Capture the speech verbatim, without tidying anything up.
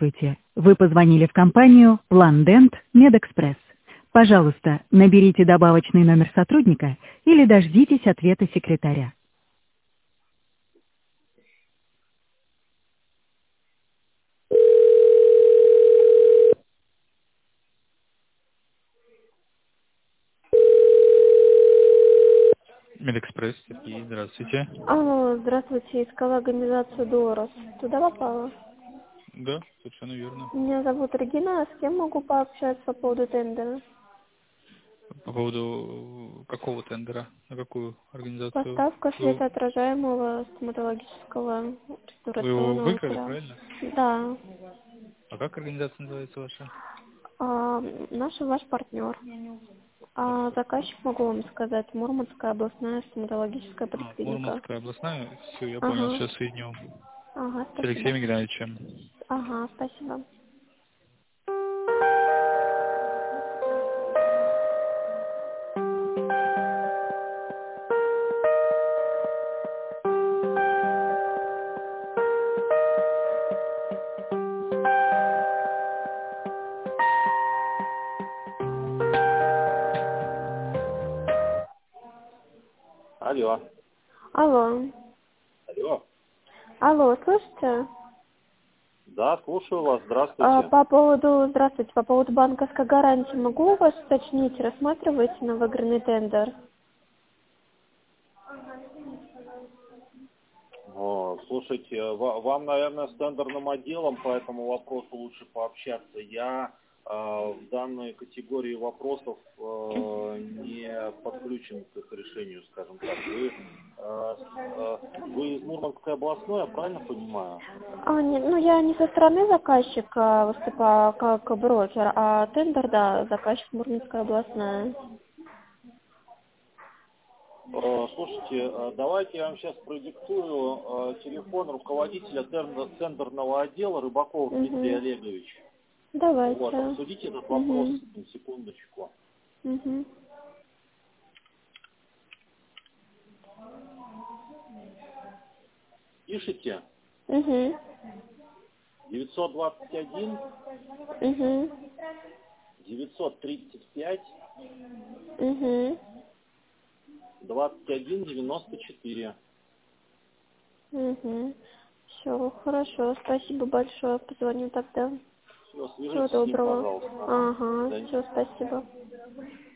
Здравствуйте. Вы позвонили в компанию Ландент Медэкспресс. Пожалуйста, наберите добавочный номер сотрудника или дождитесь ответа секретаря. Медэкспресс, Сергей, здравствуйте. Алло, здравствуйте, искала организацию Дорос. Туда попала? Да, совершенно верно. Меня зовут Регина, с кем могу пообщаться по поводу тендера? По поводу какого тендера? На какую организацию? Поставка Вы, светоотражаемого стоматологического вы его реставрационного выиграли, материала. правильно? Да. А как организация называется ваша? А, наш и ваш партнер. Ваш А партнер. заказчик могу вам сказать, Мурманская областная стоматологическая А, поликлиника. Мурманская областная. Все, я понял, Ага. сейчас соединю. Ага, С Алексеем спасибо. Геннадьевичем. Ага, спасибо. Алло. Алло. Алло. Алло, слышите? Да, слушаю вас. А, Здравствуйте. По поводу, здравствуйте, по поводу банковской гарантии могу у вас уточнить, рассматриваете на выигранный тендер? О, слушайте, ва- вам, наверное, с тендерным отделом по этому вопросу лучше пообщаться. Я э, в данной категории вопросов э, не подключен к их решению, скажем так. Вы, э, с- э, вы из Мурманской областной, я правильно понимаю? А, не, ну я не со стороны заказчика выступаю как брокер, а тендер, да, заказчик Мурманская областная. Э, Слушайте, э, давайте я вам сейчас продиктую э, телефон руководителя тендер- тендерного отдела Рыбакова Дмитрия Угу. Олеговича. Вот, Давайте. обсудите этот вопрос, Угу. на секундочку. Угу. Пишите Угу. девятьсот двадцать один Угу. девятьсот тридцать пять Угу. двадцать один девяносто четыре. Угу. Все, хорошо, спасибо большое, позвоню тогда. Все, Всего свяжитесь с ним, доброго. пожалуйста. Ага. До Ага, свидания. все, спасибо.